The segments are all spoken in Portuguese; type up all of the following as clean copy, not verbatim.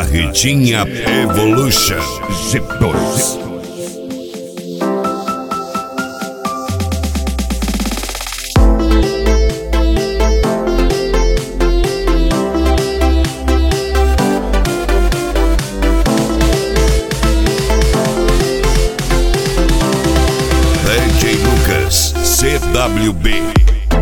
Carretinha Evolution Z2. DJ Lucas CWB.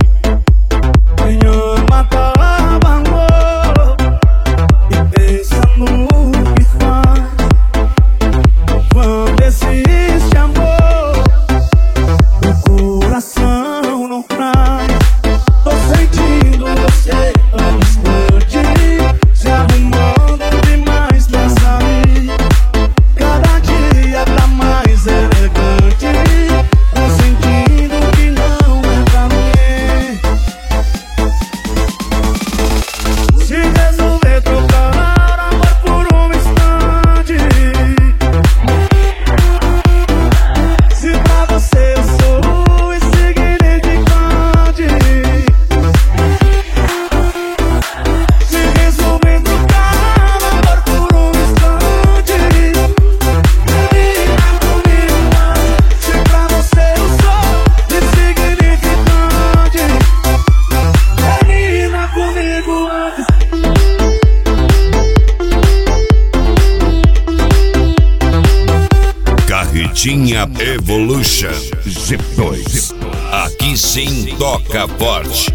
Carretinha Evolution Z2. Aqui sim toca forte.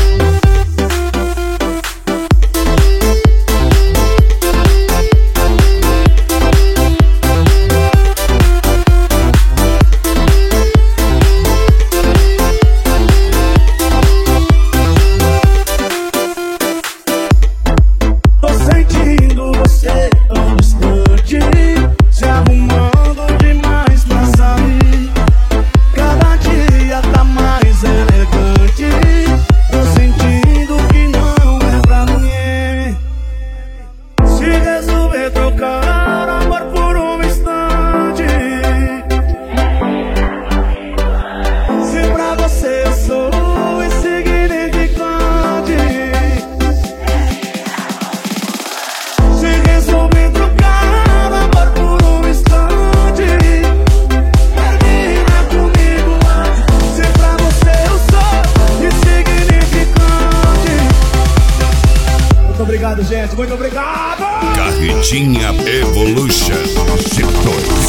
Tô sentindo você tão distante, se arrumando demais pra sair. Cada dia tá mais elegante. Tô sentindo que não é pra mim. Se resolver trocar amor por um instante, se pra você eu sou insignificante. Se resolver trocar amor por um instante, termina comigo antes. Se pra você eu sou insignificante. Muito obrigado, gente. Muito obrigado. Carretinha Evolution Z2.